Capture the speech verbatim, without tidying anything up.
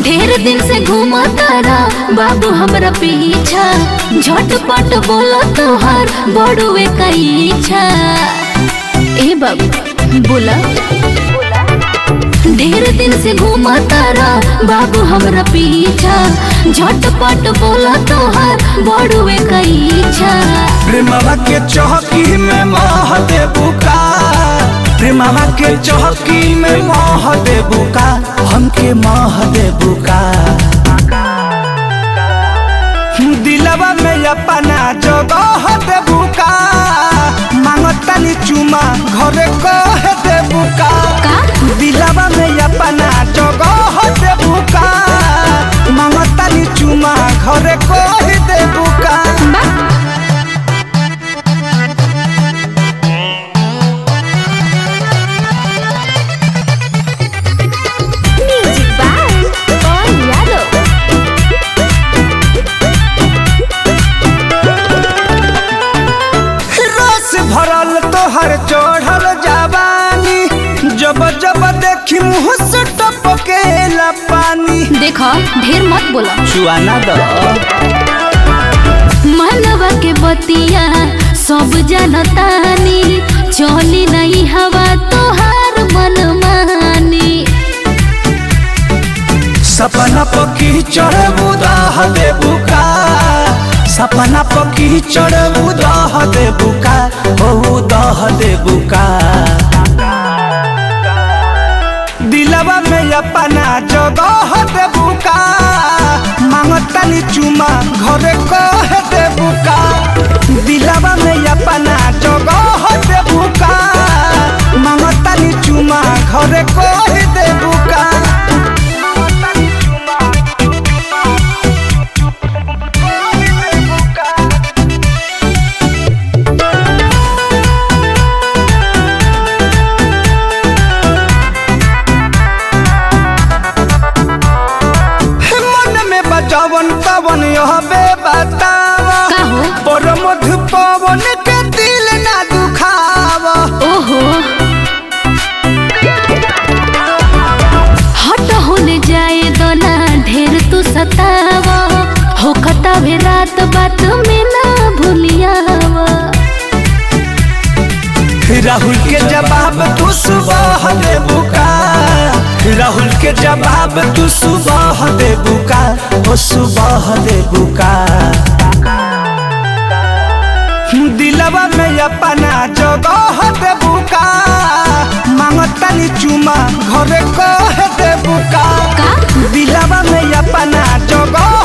ढेर दिन से घूमा तारा बाबू हमरा पीछा, झटपट बोला तोहार बड़ुए का इच्छा। ए बाबू बोला, ढेर दिन से घूमा तारा बाबू हमरा पीछा, झटपट बोला तोहार बड़ुए का इच्छा। प्रेमवा के चौकी में मोह देबू का, प्रेमवा के चौकी में मोह देबू का, हमके मोह देबू का। दिलवा में अपना जगह देबू का, मांगतानी चुमा घरे कह देबू का। दिलवा में अपना जगह देबू का, मांगतानी चुमा घरे कह देबू का। भरल तोहर चढ़ल जवानी, जब जब देखी मुँह से टपकेला पानी। देखो ढेर मत बोला, चुआना द मनवा के बतिया सब जनतानी, चली नहीं हवा तोहार मनमानी। सपना पकी चढ़बू दह देबू का, सपना पकी चढ़बू दह देबू का, ओ दह देबू का। दिलवा में अपना जगह देबू का, मांगतानी चुमा घरे कह देबू का। दिलवा में अपना जगह देबू का, मांगतानी चुमा घरे कह देबू का। जवन पवन यहबे बतावा, पर मधु पवन के दिल ना दुखावा। ओहो हट होने जाए दोना ढेर तू सतावा, हो खतावे रात बात में ना भूलियावा। राहुल के जवाब तू सुबह देबू का, राहुल के जवाब तू सुबह देबू का, ओ सुबह देबू का। दिलवा में अपना जगह देबू का, मांगतानी चुमा घरे कह देबू का। दिलवा में अपना जगह